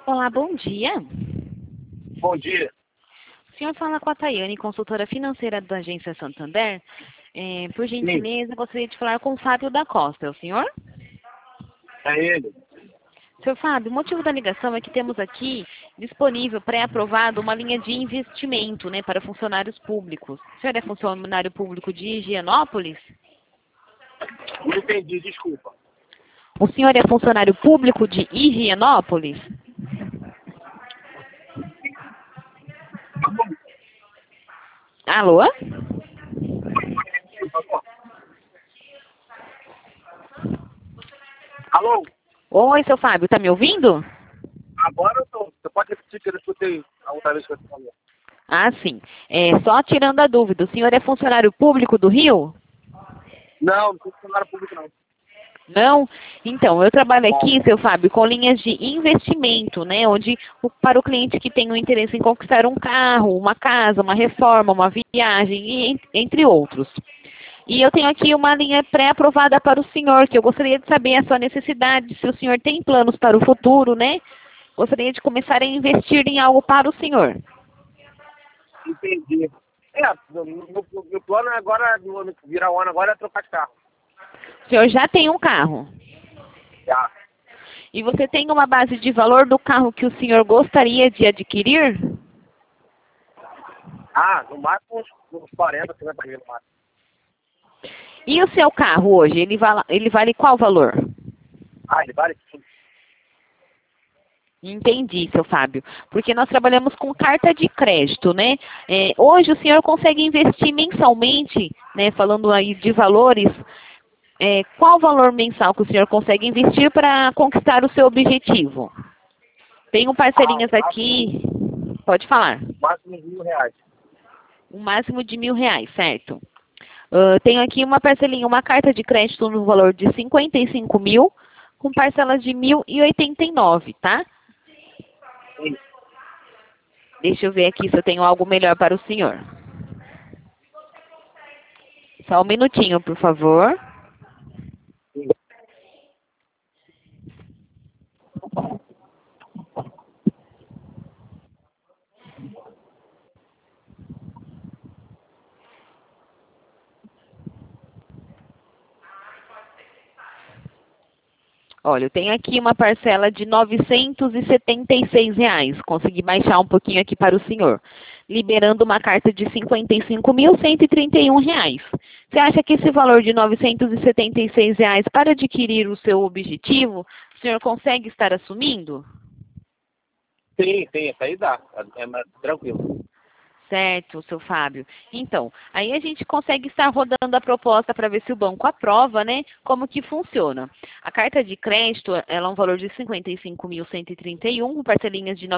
Olá, bom dia. Bom dia. O senhor fala com a Tayane, consultora financeira da Agência Santander. Por Sim, gentileza, gostaria de falar com o Fábio da Costa. É o senhor? é ele. Senhor Fábio, o motivo da ligação é que temos aqui disponível, pré-aprovado, uma linha de investimento, né, para funcionários públicos. O senhor é funcionário público de Higienópolis? Não entendi, desculpa. O senhor é funcionário público de Higienópolis? Alô? Alô? Oi, seu Fábio, tá me ouvindo? Agora eu tô. Você pode repetir que eu escutei a outra vez que você falou. Ah, sim. Só tirando a dúvida, o senhor é funcionário público do Rio? Não, não sou funcionário público, não. Não? Então, eu trabalho Não. aqui, seu Fábio, com linhas de investimento, né? Onde, para o cliente que tem o interesse em conquistar um carro, uma casa, uma reforma, uma viagem, entre outros. E eu tenho aqui uma linha pré-aprovada para o senhor, que eu gostaria de saber a sua necessidade, se o senhor tem planos para o futuro, né? Gostaria de começar a investir em algo para o senhor. Entendi. Meu plano agora, no ano que virar o ano agora, é trocar de carro. O senhor já tem um carro. Já. E você tem uma base de valor do carro que o senhor gostaria de adquirir? Ah, no máximo uns 40, 50 mil no máximo. E o seu carro hoje, ele vale qual valor? Ah, ele vale sim. Entendi, seu Fábio. Porque nós trabalhamos com carta de crédito, né? Hoje o senhor consegue investir mensalmente, né? Falando aí de valores, qual o valor mensal que o senhor consegue investir para conquistar o seu objetivo? Tenho Ah, parcelinhas aqui, pode falar. máximo R$ 1.000. Um máximo de R$ 1.000, certo? Tenho aqui uma parcelinha, uma carta de crédito no valor de 55 mil, com parcelas de 1.089, tá? Sim. Deixa eu ver aqui se eu tenho algo melhor para o senhor. Só um minutinho, por favor. Sim. Olha, eu tenho aqui uma parcela de R$ 976. Consegui baixar um pouquinho aqui para o senhor, liberando uma carta de R$ 55.131. Você acha que esse valor de R$ 976 para adquirir o seu objetivo, o senhor consegue estar assumindo? Sim, sim, isso aí dá. É mais tranquilo. Certo, seu Fábio. Então, aí a gente consegue estar rodando a proposta para ver se o banco aprova, né? Como que funciona. A carta de crédito, ela é um valor de R$ 55.131, com parcelinhas de R$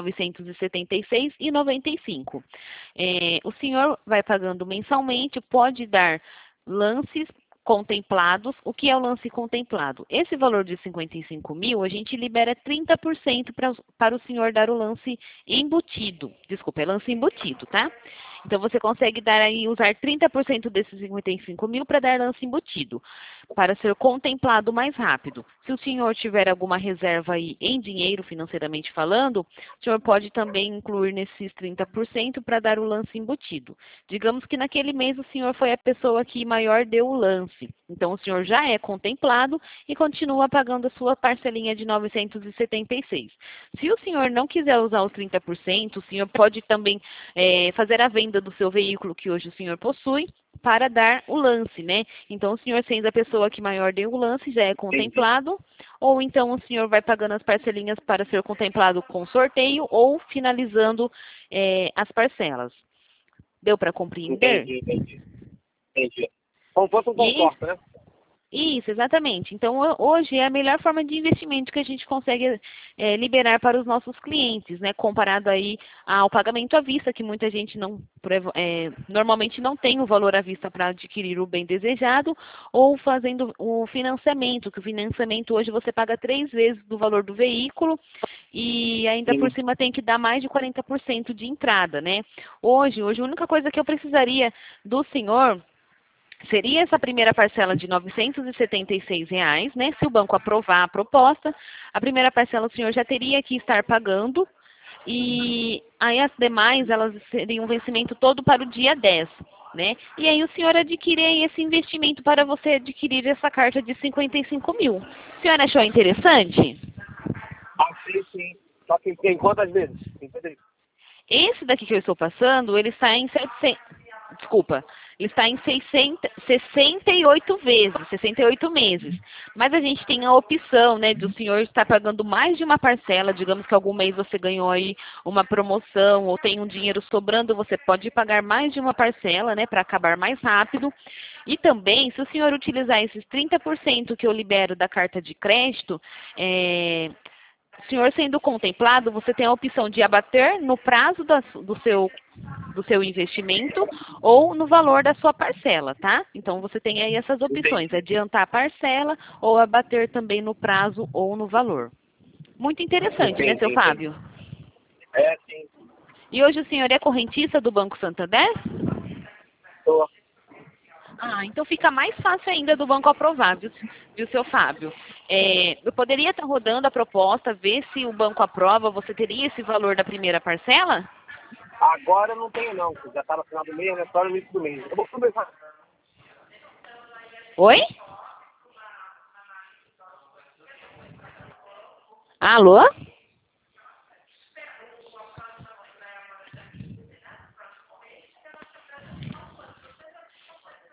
976,95. O senhor vai pagando mensalmente, pode dar lances contemplados. O que é o lance contemplado? Esse valor de 55 mil, a gente libera 30% para o senhor dar o lance embutido. Desculpa, é lance embutido, tá? Então, você consegue dar aí, usar 30% desses 55 mil para dar lance embutido, para ser contemplado mais rápido. Se o senhor tiver alguma reserva aí em dinheiro, financeiramente falando, o senhor pode também incluir nesses 30% para dar o lance embutido. Digamos que naquele mês o senhor foi a pessoa que maior deu o lance. Então, o senhor já é contemplado e continua pagando a sua parcelinha de 976. Se o senhor não quiser usar os 30%, o senhor pode também fazer a venda do seu veículo que hoje o senhor possui para dar o lance, né? Então, o senhor sendo a pessoa que maior deu o lance, já é Entendi. contemplado, ou então o senhor vai pagando as parcelinhas para ser contemplado com sorteio ou finalizando as parcelas. Deu para compreender? Entendi, entendi. Entendi. Como fosse um E consórcio, né? Isso, exatamente. Então, hoje é a melhor forma de investimento que a gente consegue liberar para os nossos clientes, né? Comparado aí ao pagamento à vista, que muita gente normalmente não tem o valor à vista para adquirir o bem desejado, ou fazendo o financiamento, que o financiamento hoje você paga 3 vezes do valor do veículo e ainda por Sim. cima tem que dar mais de 40% de entrada, né? Hoje, a única coisa que eu precisaria do senhor Seria essa primeira parcela de R$ 976, né? Se o banco aprovar a proposta, a primeira parcela o senhor já teria que estar pagando e aí as demais, elas seriam um vencimento todo para o dia 10, né? E aí o senhor adquire aí esse investimento para você adquirir essa carta de 55 mil. O senhor achou interessante? Ah, sim, sim. Só que tem quantas vezes? Entendeu? Esse daqui que eu estou passando, ele está em 700, desculpa, ele está em 68 vezes, 68 meses. Mas a gente tem a opção, né, do senhor estar pagando mais de uma parcela, digamos que algum mês você ganhou aí uma promoção ou tem um dinheiro sobrando, você pode pagar mais de uma parcela, né, para acabar mais rápido. E também, se o senhor utilizar esses 30% que eu libero da carta de crédito, o senhor sendo contemplado, você tem a opção de abater no prazo do seu investimento ou no valor da sua parcela, tá? Então, você tem aí essas opções, Entendi. adiantar a parcela ou abater também no prazo ou no valor. Muito interessante, né, seu Entendi, entendi. Fábio? É, sim. E hoje o senhor é correntista do Banco Santander? Tô. Ah, então fica mais fácil ainda do banco aprovar, viu, seu Fábio? Eu poderia estar rodando a proposta, ver se o banco aprova, você teria esse valor da primeira parcela? Agora eu não tenho, não. Já tá no final do mês, né? Só no início do mês. Eu vou conversar. Oi? Alô?